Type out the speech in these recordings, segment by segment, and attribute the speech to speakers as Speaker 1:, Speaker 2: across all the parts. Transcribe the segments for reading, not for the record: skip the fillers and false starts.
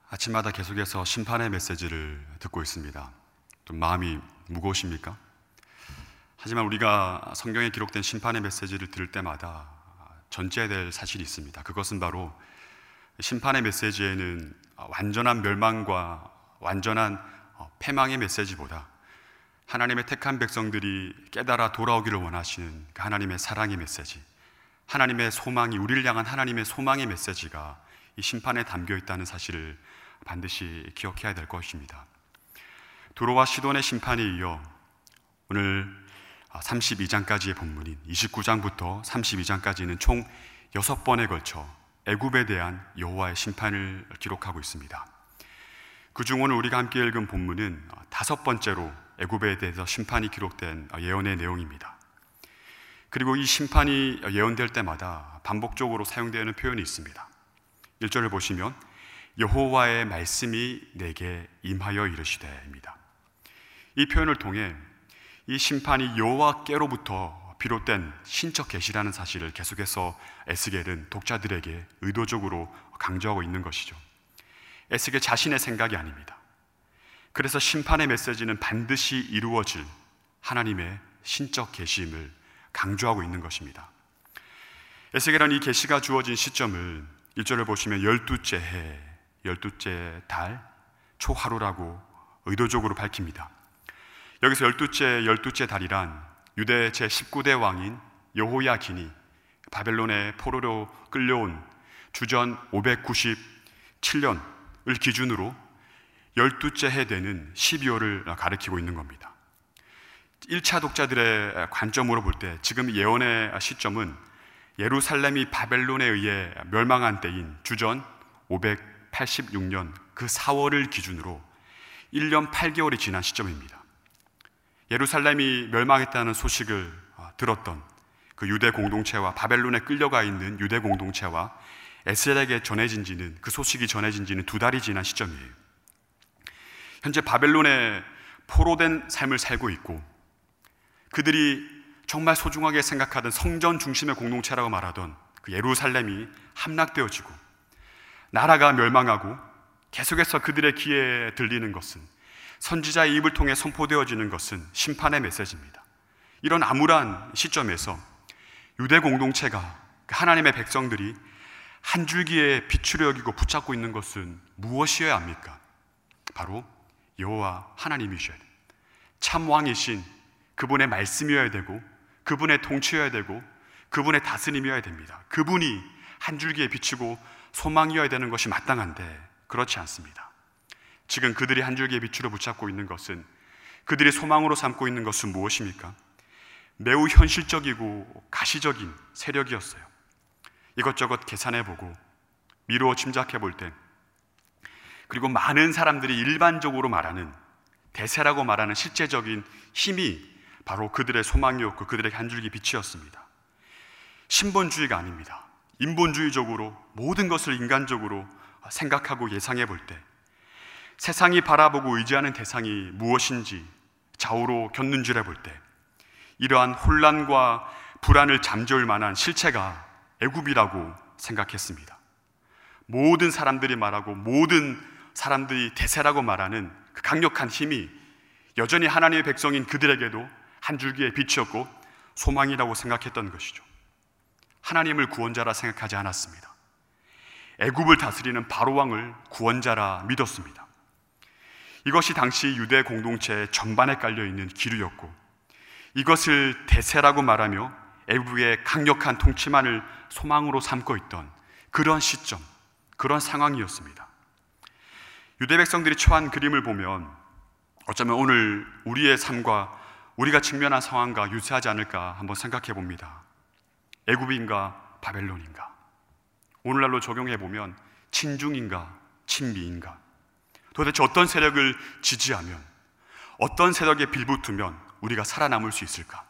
Speaker 1: 아침마다 계속해서 심판의 메시지를 듣고 있습니다. 좀 마음이 무거우십니까? 하지만 우리가 성경에 기록된 심판의 메시지를 들을 때마다 전제될 사실이 있습니다. 그것은 바로 심판의 메시지에는 완전한 멸망과 완전한 패망의 메시지보다 하나님의 택한 백성들이 깨달아 돌아오기를 원하시는 그 하나님의 사랑의 메시지, 하나님의 소망이, 우리를 향한 하나님의 소망의 메시지가 이 심판에 담겨 있다는 사실을 반드시 기억해야 될 것입니다. 두로와 시돈의 심판에 이어 오늘 32장까지의 본문인 29장부터 32장까지는 총 6번에 걸쳐 애굽에 대한 여호와의 심판을 기록하고 있습니다. 그중 오늘 우리가 함께 읽은 본문은 5번째로 애굽에 대해서 심판이 기록된 예언의 내용입니다. 그리고 이 심판이 예언될 때마다 반복적으로 사용되는 표현이 있습니다. 1절을 보시면 여호와의 말씀이 내게 임하여 이르시되입니다. 이 표현을 통해 이 심판이 여호와께로부터 비롯된 신적 계시라는 사실을 계속해서 에스겔은 독자들에게 의도적으로 강조하고 있는 것이죠. 에스겔 자신의 생각이 아닙니다. 그래서 심판의 메시지는 반드시 이루어질 하나님의 신적 계시임을 강조하고 있는 것입니다. 에스겔은 이 계시가 주어진 시점을 1절을 보시면 12째 해, 12째 달, 초하루라고 의도적으로 밝힙니다. 여기서 12째 달이란 유대 제19대 왕인 여호야긴이 바벨론의 포로로 끌려온 주전 597년을 기준으로 12째 해 되는 12월을 가리키고 있는 겁니다. 1차 독자들의 관점으로 볼 때 지금 예언의 시점은 예루살렘이 바벨론에 의해 멸망한 때인 주전 586년 그 4월을 기준으로 1년 8개월이 지난 시점입니다. 예루살렘이 멸망했다는 소식을 들었던 그 유대 공동체와 바벨론에 끌려가 있는 유대 공동체와 에스겔에게 전해진 지는, 그 소식이 전해진 지는 2달이 지난 시점이에요. 현재 바벨론에 포로된 삶을 살고 있고 그들이 정말 소중하게 생각하던 성전 중심의 공동체라고 말하던 그 예루살렘이 함락되어지고 나라가 멸망하고 계속해서 그들의 귀에 들리는 것은, 선지자의 입을 통해 선포되어지는 것은 심판의 메시지입니다. 이런 암울한 시점에서 유대 공동체가, 하나님의 백성들이 한 줄기에 빛으로 여기고 붙잡고 있는 것은 무엇이어야 합니까? 바로 여호와 하나님이셔야 돼요. 참 왕이신 그분의 말씀이어야 되고, 그분의 통치여야 되고, 그분의 다스림이어야 됩니다. 그분이 한 줄기에 비추고 소망이어야 되는 것이 마땅한데 그렇지 않습니다. 지금 그들이 한 줄기에 빛으로 붙잡고 있는 것은, 그들이 소망으로 삼고 있는 것은 무엇입니까? 매우 현실적이고 가시적인 세력이었어요. 이것저것 계산해보고 미루어 짐작해볼 때, 그리고 많은 사람들이 일반적으로 말하는, 대세라고 말하는 실제적인 힘이 바로 그들의 소망이었고 그들의 한 줄기 빛이었습니다. 신본주의가 아닙니다. 인본주의적으로 모든 것을 인간적으로 생각하고 예상해 볼 때, 세상이 바라보고 의지하는 대상이 무엇인지 좌우로 곁눈질해 볼 때, 이러한 혼란과 불안을 잠재울 만한 실체가 애굽이라고 생각했습니다. 모든 사람들이 말하고 모든 사람들이 대세라고 말하는 그 강력한 힘이 여전히 하나님의 백성인 그들에게도 한 줄기의 빛이었고 소망이라고 생각했던 것이죠. 하나님을 구원자라 생각하지 않았습니다. 애굽을 다스리는 바로왕을 구원자라 믿었습니다. 이것이 당시 유대 공동체 전반에 깔려있는 기류였고, 이것을 대세라고 말하며 애굽의 강력한 통치만을 소망으로 삼고 있던 그런 시점, 그런 상황이었습니다. 유대 백성들이 처한 그림을 보면 어쩌면 오늘 우리의 삶과 우리가 직면한 상황과 유사하지 않을까 한번 생각해 봅니다. 애굽인가 바벨론인가? 오늘날로 적용해 보면 친중인가 친미인가? 도대체 어떤 세력을 지지하면, 어떤 세력에 빌붙으면 우리가 살아남을 수 있을까?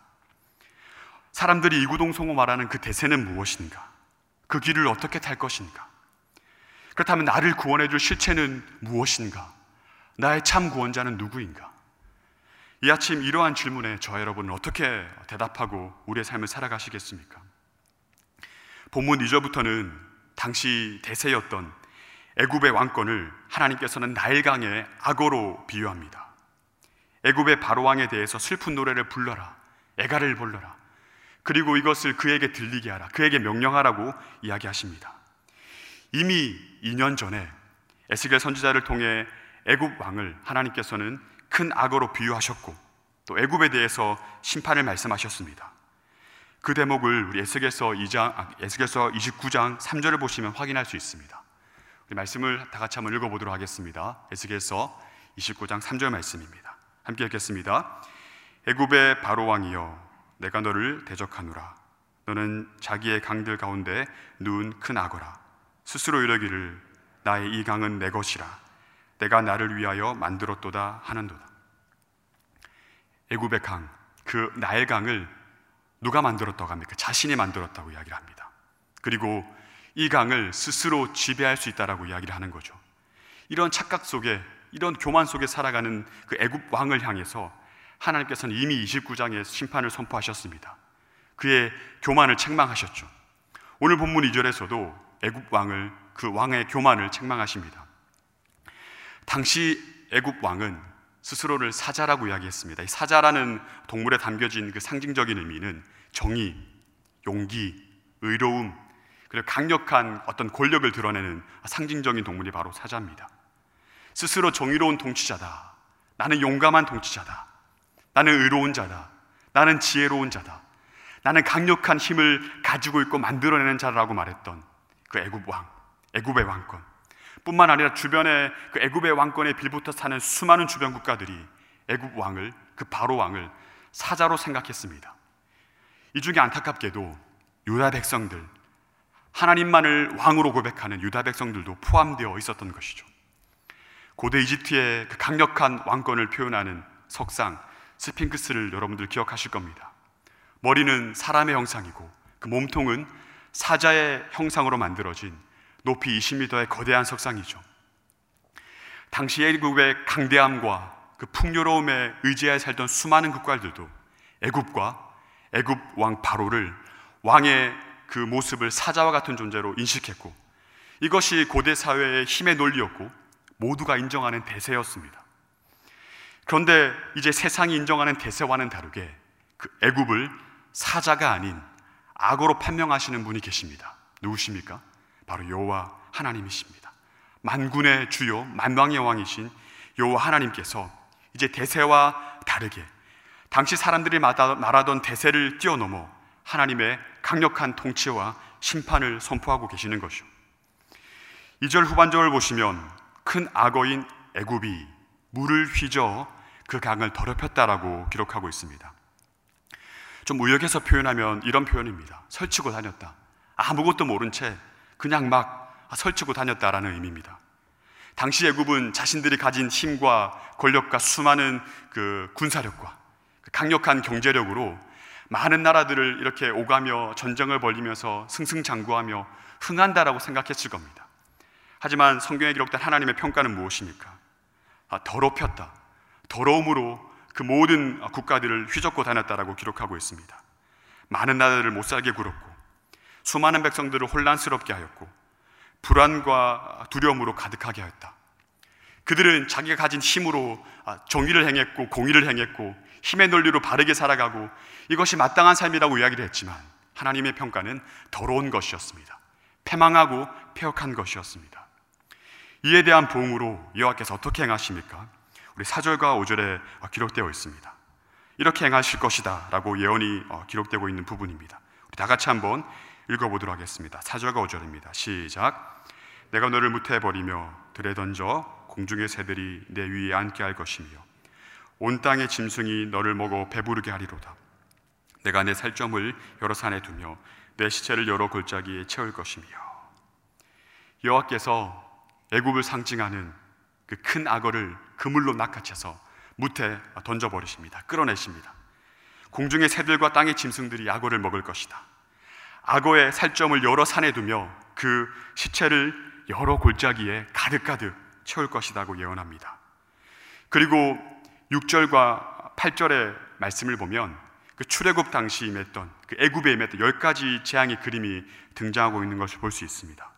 Speaker 1: 사람들이 이구동성으로 말하는 그 대세는 무엇인가? 그 길을 어떻게 탈 것인가? 그렇다면 나를 구원해 줄 실체는 무엇인가? 나의 참 구원자는 누구인가? 이 아침 이러한 질문에 저와 여러분은 어떻게 대답하고 우리의 삶을 살아가시겠습니까? 본문 2절부터는 당시 대세였던 애굽의 왕권을 하나님께서는 나일강의 악어로 비유합니다. 애굽의 바로왕에 대해서 슬픈 노래를 불러라, 애가를 불러라, 그리고 이것을 그에게 들리게 하라, 그에게 명령하라고 이야기하십니다. 이미 2년 전에 에스겔 선지자를 통해 애굽 왕을 하나님께서는 큰 악어로 비유하셨고 또 애굽에 대해서 심판을 말씀하셨습니다. 그 대목을 우리 에스겔서 29장 3절을 보시면 확인할 수 있습니다. 우리 말씀을 다 같이 한번 읽어보도록 하겠습니다. 에스겔서 29장 3절 말씀입니다. 함께 읽겠습니다. 애굽의 바로왕이여, 내가 너를 대적하노라. 너는 자기의 강들 가운데 누운 큰 악어라. 스스로 이르기를 나의 이 강은 내 것이라. 내가 나를 위하여 만들었도다 하는도다. 애굽의 강, 그 나일강을 누가 만들었다고 합니까? 자신이 만들었다고 이야기를 합니다. 그리고 이 강을 스스로 지배할 수 있다라고 이야기를 하는 거죠. 이런 착각 속에, 이런 교만 속에 살아가는 그 애굽 왕을 향해서 하나님께서는 이미 29장에 심판을 선포하셨습니다. 그의 교만을 책망하셨죠. 오늘 본문 2절에서도 애굽 왕을, 그 왕의 교만을 책망하십니다. 당시 애굽 왕은 스스로를 사자라고 이야기했습니다. 이 사자라는 동물에 담겨진 그 상징적인 의미는 정의, 용기, 의로움, 그리고 강력한 어떤 권력을 드러내는 상징적인 동물이 바로 사자입니다. 스스로 정의로운 통치자다, 나는 용감한 통치자다, 나는 의로운 자다, 나는 지혜로운 자다, 나는 강력한 힘을 가지고 있고 만들어내는 자라고 말했던 그 애굽 왕, 애굽의 왕권, 뿐만 아니라 주변에 그 애굽의 왕권에 빌붙어 사는 수많은 주변 국가들이 애굽 왕을, 그 바로 왕을 사자로 생각했습니다. 이 중에 안타깝게도 유다 백성들, 하나님만을 왕으로 고백하는 유다 백성들도 포함되어 있었던 것이죠. 고대 이집트의 그 강력한 왕권을 표현하는 석상 스핑크스를 여러분들 기억하실 겁니다. 머리는 사람의 형상이고 그 몸통은 사자의 형상으로 만들어진 높이 20m의 거대한 석상이죠. 당시 애굽의 강대함과 그 풍요로움에 의지하여 살던 수많은 국가들도 애굽과 애굽 왕 바로를, 왕의 그 모습을 사자와 같은 존재로 인식했고, 이것이 고대 사회의 힘의 논리였고 모두가 인정하는 대세였습니다. 그런데 이제 세상이 인정하는 대세와는 다르게 그 애굽을 사자가 아닌 악어로 판명하시는 분이 계십니다. 누구십니까? 바로 여호와 하나님이십니다. 만군의 주요, 만왕의 왕이신 여호와 하나님께서 이제 대세와 다르게 당시 사람들이 말하던 대세를 뛰어넘어 하나님의 강력한 통치와 심판을 선포하고 계시는 것이죠. 2절 후반절을 보시면 큰 악어인 애굽이 물을 휘저어 그 강을 더럽혔다라고 기록하고 있습니다. 좀 의역해서 표현하면 이런 표현입니다. 설치고 다녔다. 아무것도 모른 채 그냥 막 설치고 다녔다라는 의미입니다. 당시 애굽은 자신들이 가진 힘과 권력과 수많은 그 군사력과 강력한 경제력으로 많은 나라들을 이렇게 오가며 전쟁을 벌이면서 승승장구하며 흥한다라고 생각했을 겁니다. 하지만 성경에 기록된 하나님의 평가는 무엇입니까? 더럽혔다. 더러움으로 그 모든 국가들을 휘젓고 다녔다라고 기록하고 있습니다. 많은 나라들을 못살게 굴었고 수많은 백성들을 혼란스럽게 하였고 불안과 두려움으로 가득하게 하였다. 그들은 자기가 가진 힘으로 정의를 행했고 공의를 행했고 힘의 논리로 바르게 살아가고 이것이 마땅한 삶이라고 이야기를 했지만 하나님의 평가는 더러운 것이었습니다. 패망하고 폐역한 것이었습니다. 이에 대한 보응으로 여호와께서 어떻게 행하십니까? 우리 4절과 5절에 기록되어 있습니다. 이렇게 행하실 것이다 라고 예언이 기록되고 있는 부분입니다. 우리 다 같이 한번 읽어보도록 하겠습니다. 4절과 5절입니다. 시작. 내가 너를 무태해버리며 들에 던져 공중의 새들이 내 위에 앉게 할 것이며 온 땅의 짐승이 너를 먹어 배부르게 하리로다. 내가 내 살점을 여러 산에 두며 내 시체를 여러 골짜기에 채울 것이며. 여호와께서 애굽을 상징하는 그 큰 악어를 그물로 낚아채서 무태 던져버리십니다. 끌어내십니다. 공중의 새들과 땅의 짐승들이 악어를 먹을 것이다. 악어의 살점을 여러 산에 두며 그 시체를 여러 골짜기에 가득가득 채울 것이라고 예언합니다. 그리고 6절과 8절의 말씀을 보면 그 출애굽 당시 임했던 그 애굽에 임했던 10가지 재앙의 그림이 등장하고 있는 것을 볼 수 있습니다.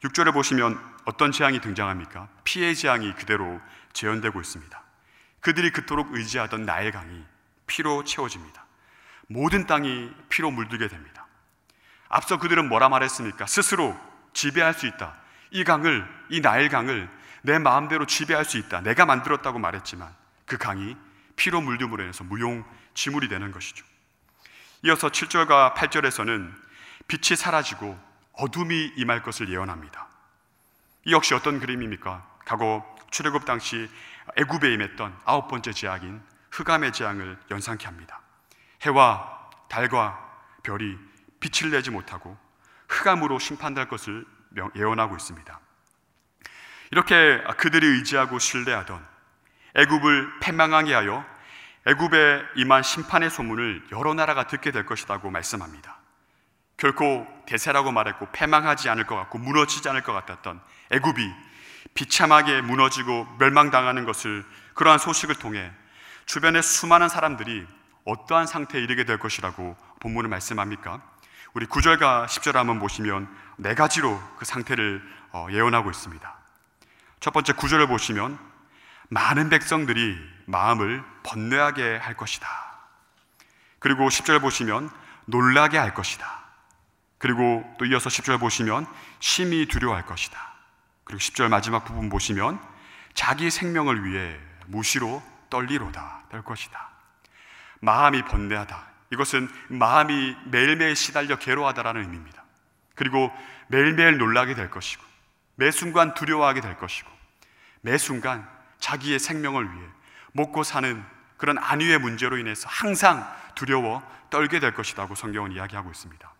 Speaker 1: 6절에 보시면 어떤 재앙이 등장합니까? 피의 재앙이 그대로 재현되고 있습니다. 그들이 그토록 의지하던 나일강이 피로 채워집니다. 모든 땅이 피로 물들게 됩니다. 앞서 그들은 뭐라 말했습니까? 스스로 지배할 수 있다. 이 나일강을 내 마음대로 지배할 수 있다. 내가 만들었다고 말했지만 그 강이 피로 물듦으로 인해서 무용지물이 되는 것이죠. 이어서 7절과 8절에서는 빛이 사라지고 어둠이 임할 것을 예언합니다. 이 역시 어떤 그림입니까? 과거 출애굽 당시 애굽에 임했던 9번째 재앙인 흑암의 재앙을 연상케 합니다. 해와 달과 별이 빛을 내지 못하고 흑암으로 심판될 것을 예언하고 있습니다. 이렇게 그들이 의지하고 신뢰하던 애굽을 패망하게 하여 애굽에 임한 심판의 소문을 여러 나라가 듣게 될 것이라고 말씀합니다. 결코 대세라고 말했고 패망하지 않을 것 같고 무너지지 않을 것 같았던 애굽이 비참하게 무너지고 멸망당하는 것을, 그러한 소식을 통해 주변의 수많은 사람들이 어떠한 상태에 이르게 될 것이라고 본문은 말씀합니까? 우리 9절과 10절 한번 보시면 네 가지로 그 상태를 예언하고 있습니다. 첫 번째 9절을 보시면 많은 백성들이 마음을 번뇌하게 할 것이다. 그리고 10절 보시면 놀라게 할 것이다. 그리고 또 이어서 10절 보시면 심히 두려워할 것이다. 그리고 10절 마지막 부분 보시면 자기 생명을 위해 무시로 떨리로다 될 것이다. 마음이 번뇌하다. 이것은 마음이 매일매일 시달려 괴로워하다라는 의미입니다. 그리고 매일매일 놀라게 될 것이고 매 순간 두려워하게 될 것이고 매 순간 자기의 생명을 위해 먹고 사는 그런 안위의 문제로 인해서 항상 두려워 떨게 될 것이라고 성경은 이야기하고 있습니다.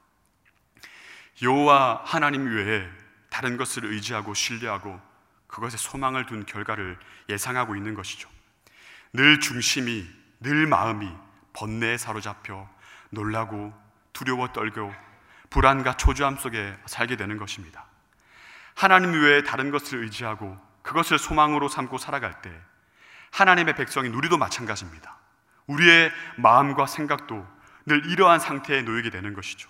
Speaker 1: 여호와 하나님 외에 다른 것을 의지하고 신뢰하고 그것에 소망을 둔 결과를 예상하고 있는 것이죠. 늘 중심이, 늘 마음이 번뇌에 사로잡혀 놀라고 두려워 떨고 불안과 초조함 속에 살게 되는 것입니다. 하나님 외에 다른 것을 의지하고 그것을 소망으로 삼고 살아갈 때 하나님의 백성인 우리도 마찬가지입니다. 우리의 마음과 생각도 늘 이러한 상태에 놓이게 되는 것이죠.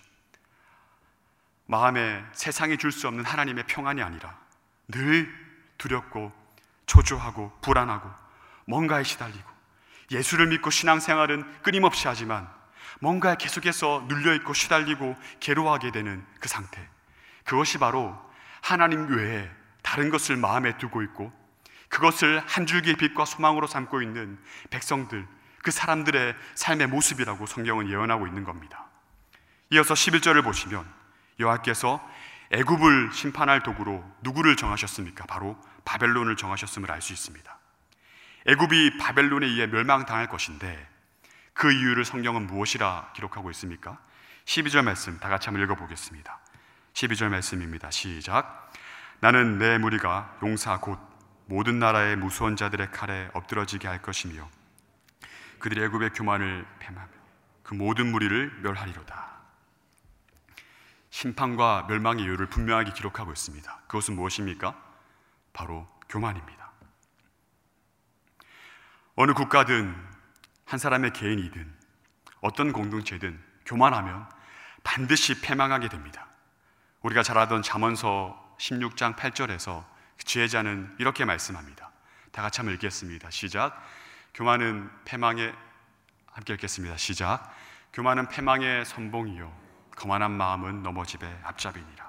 Speaker 1: 마음에 세상이 줄 수 없는 하나님의 평안이 아니라 늘 두렵고 초조하고 불안하고 뭔가에 시달리고 예수를 믿고 신앙생활은 끊임없이 하지만 뭔가에 계속해서 눌려있고 시달리고 괴로워하게 되는 그 상태, 그것이 바로 하나님 외에 다른 것을 마음에 두고 있고 그것을 한 줄기의 빛과 소망으로 삼고 있는 백성들, 그 사람들의 삶의 모습이라고 성경은 예언하고 있는 겁니다. 이어서 11절을 보시면 여호와께서 애굽을 심판할 도구로 누구를 정하셨습니까? 바로 바벨론을 정하셨음을 알 수 있습니다. 애굽이 바벨론에 의해 멸망당할 것인데 그 이유를 성경은 무엇이라 기록하고 있습니까? 12절 말씀 다 같이 한번 읽어보겠습니다. 12절 말씀입니다. 시작. 나는 내 무리가 용사 곧 모든 나라의 무서운 자들의 칼에 엎드러지게 할 것이며 그들이 애굽의 교만을 폐하며 그 모든 무리를 멸하리로다. 심판과 멸망의 이유를 분명하게 기록하고 있습니다. 그것은 무엇입니까? 바로 교만입니다. 어느 국가든 한 사람의 개인이든 어떤 공동체든 교만하면 반드시 패망하게 됩니다. 우리가 잘 알던 잠언서 16장 8절에서 지혜자는 이렇게 말씀합니다. 다 같이 한번 읽겠습니다. 시작. 교만은 패망의, 함께 읽겠습니다. 시작. 교만은 패망의 선봉이요 거만한 마음은 넘어집의 앞잡이니라.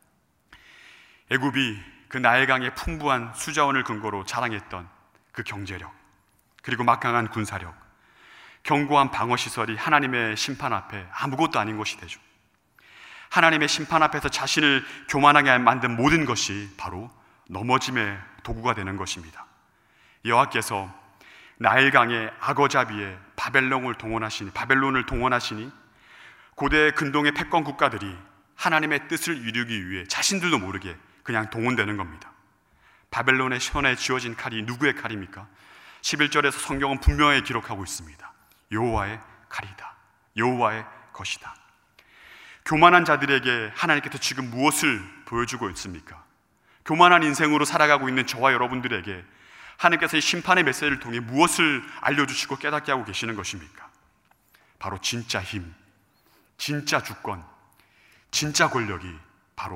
Speaker 1: 애굽이 그 나일강의 풍부한 수자원을 근거로 자랑했던 그 경제력, 그리고 막강한 군사력, 견고한 방어시설이 하나님의 심판 앞에 아무것도 아닌 것이 되죠. 하나님의 심판 앞에서 자신을 교만하게 만든 모든 것이 바로 넘어짐의 도구가 되는 것입니다. 여호와께서 나일강의 악어잡이에 바벨론을 동원하시니 고대 근동의 패권 국가들이 하나님의 뜻을 이루기 위해 자신들도 모르게 그냥 동원되는 겁니다. 바벨론의 손에 쥐어진 칼이 누구의 칼입니까? 11절에서 성경은 분명히 기록하고 있습니다. 여호와의 칼이다. 여호와의 것이다. 교만한 자들에게 하나님께서 지금 무엇을 보여주고 있습니까? 교만한 인생으로 살아가고 있는 저와 여러분들에게 하나님께서 이 심판의 메시지를 통해 무엇을 알려주시고 깨닫게 하고 계시는 것입니까? 바로 진짜 힘, 진짜 주권, 진짜 권력이 바로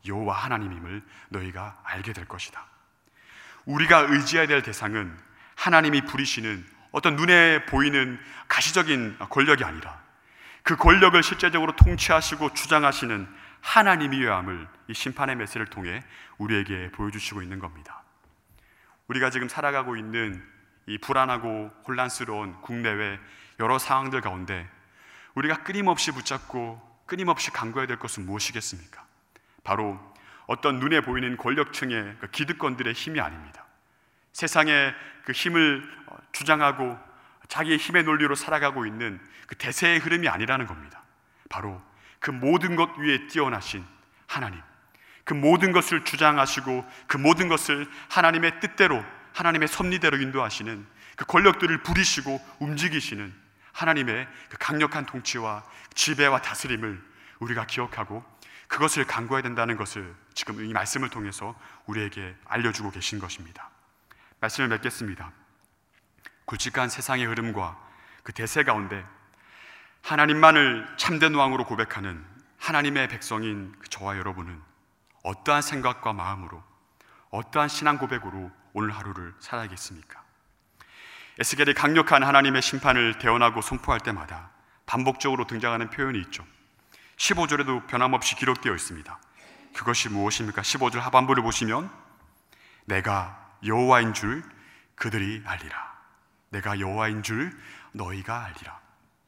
Speaker 1: 여호와 하나님임을 너희가 알게 될 것이다. 우리가 의지해야 될 대상은 하나님이 부리시는 어떤 눈에 보이는 가시적인 권력이 아니라 그 권력을 실제적으로 통치하시고 주장하시는 하나님이어야 함을 이 심판의 메시지를 통해 우리에게 보여주시고 있는 겁니다. 우리가 지금 살아가고 있는 이 불안하고 혼란스러운 국내외 여러 상황들 가운데 우리가 끊임없이 붙잡고 끊임없이 간구해야 될 것은 무엇이겠습니까? 바로 어떤 눈에 보이는 권력층의 그 기득권들의 힘이 아닙니다. 세상의 그 힘을 주장하고 자기의 힘의 논리로 살아가고 있는 그 대세의 흐름이 아니라는 겁니다. 바로 그 모든 것 위에 뛰어나신 하나님, 그 모든 것을 주장하시고 그 모든 것을 하나님의 뜻대로, 하나님의 섭리대로 인도하시는 그 권력들을 부리시고 움직이시는 하나님의 그 강력한 통치와 지배와 다스림을 우리가 기억하고 그것을 간구해야 된다는 것을 지금 이 말씀을 통해서 우리에게 알려주고 계신 것입니다. 말씀을 맺겠습니다. 굵직한 세상의 흐름과 그 대세 가운데 하나님만을 참된 왕으로 고백하는 하나님의 백성인 저와 여러분은 어떠한 생각과 마음으로, 어떠한 신앙 고백으로 오늘 하루를 살아야겠습니까? 에스겔이 강력한 하나님의 심판을 대언하고 선포할 때마다 반복적으로 등장하는 표현이 있죠. 15절에도 변함없이 기록되어 있습니다. 그것이 무엇입니까? 15절 하반부를 보시면 내가 여호와인 줄 그들이 알리라. 내가 여호와인 줄 너희가 알리라.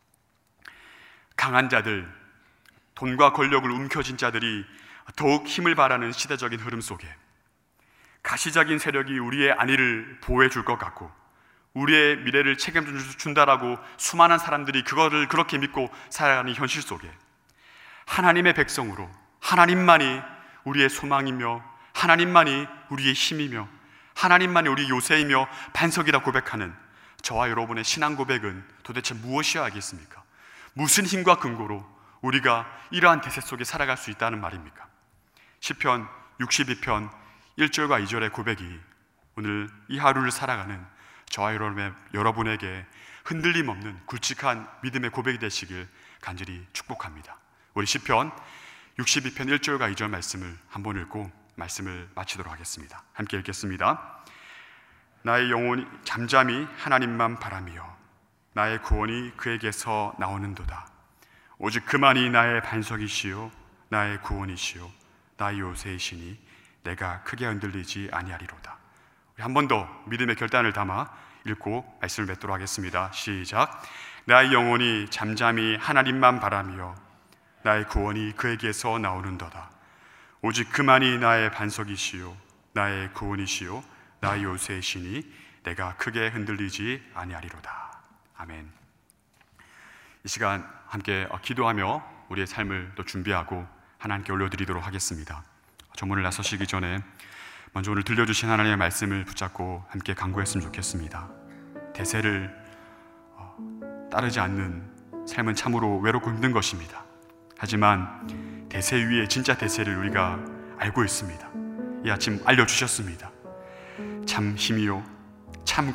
Speaker 1: 강한 자들, 돈과 권력을 움켜쥔 자들이 더욱 힘을 발하는 시대적인 흐름 속에 가시적인 세력이 우리의 안위를 보호해 줄 것 같고 우리의 미래를 책임준다라고 수많은 사람들이 그거를 그렇게 믿고 살아가는 현실 속에 하나님의 백성으로 하나님만이 우리의 소망이며 하나님만이 우리의 힘이며 하나님만이 우리 요새이며 반석이라 고백하는 저와 여러분의 신앙 고백은 도대체 무엇이어야 하겠습니까? 무슨 힘과 근거로 우리가 이러한 대세 속에 살아갈 수 있다는 말입니까? 시편 62편 1절과 2절의 고백이 오늘 이 하루를 살아가는 저와 여러분에게 흔들림 없는 굵직한 믿음의 고백이 되시길 간절히 축복합니다. 우리 시편 62편 1절과 2절 말씀을 한번 읽고 말씀을 마치도록 하겠습니다. 함께 읽겠습니다. 나의 영혼이 잠잠히 하나님만 바라며 나의 구원이 그에게서 나오는도다. 오직 그만이 나의 반석이시요 나의 구원이시요 나의 요새이시니 내가 크게 흔들리지 아니하리로다. 한 번 더 믿음의 결단을 담아 읽고 말씀을 맺도록 하겠습니다. 시작. 나의 영혼이 잠잠히 하나님만 바라며 나의 구원이 그에게서 나오는도다. 오직 그만이 나의 반석이시요 나의 구원이시요 나의 요새이시니 내가 크게 흔들리지 아니하리로다. 아멘. 이 시간 함께 기도하며 우리의 삶을 또 준비하고 하나님께 올려드리도록 하겠습니다. 전문을 나서시기 전에 먼저 오늘 들려주신 하나님의 말씀을 붙잡고 함께 간구했으면 좋겠습니다. 대세를 따르지 않는 삶은 참으로 외롭고 힘든 것입니다. 하지만 대세 위에 진짜 대세를 우리가 알고 있습니다. 이 아침 알려주셨습니다. 참 힘이요 참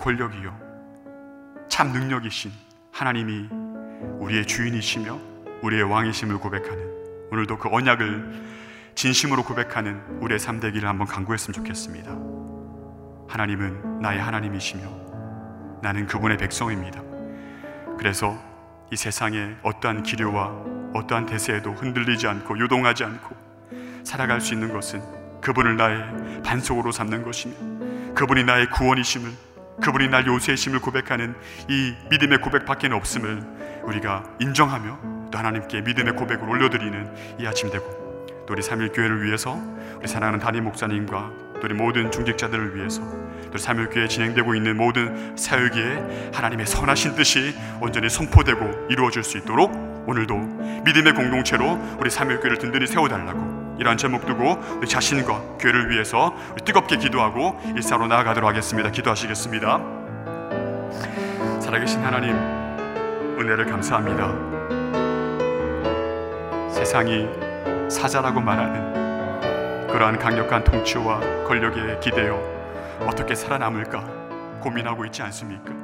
Speaker 1: 권력이요 참 능력이신 하나님이 우리의 주인이시며 우리의 왕이심을 고백하는, 오늘도 그 언약을 진심으로 고백하는 우리의 삶 되기를 한번 간구했으면 좋겠습니다. 하나님은 나의 하나님이시며 나는 그분의 백성입니다. 그래서 이 세상의 어떠한 기류와 어떠한 대세에도 흔들리지 않고 요동하지 않고 살아갈 수 있는 것은 그분을 나의 반석으로 삼는 것이며 그분이 나의 구원이심을, 그분이 나의 요새이심을 고백하는 이 믿음의 고백밖에 없음을 우리가 인정하며 또 하나님께 믿음의 고백을 올려드리는 이 아침 되고, 또 우리 3.1교회를 위해서 우리 사랑하는 담임 목사님과 또 우리 모든 중직자들을 위해서 또 3.1교회에 진행되고 있는 모든 사역에 하나님의 선하신 뜻이 온전히 선포되고 이루어질 수 있도록 오늘도 믿음의 공동체로 우리 3.1교회를 든든히 세워달라고 이러한 제목 두고 우리 자신과 교회를 위해서 우리 뜨겁게 기도하고 일사로 나아가도록 하겠습니다. 기도하시겠습니다. 살아계신 하나님, 은혜를 감사합니다. 세상이 사자라고 말하는 그러한 강력한 통치와 권력에 기대어 어떻게 살아남을까 고민하고 있지 않습니까?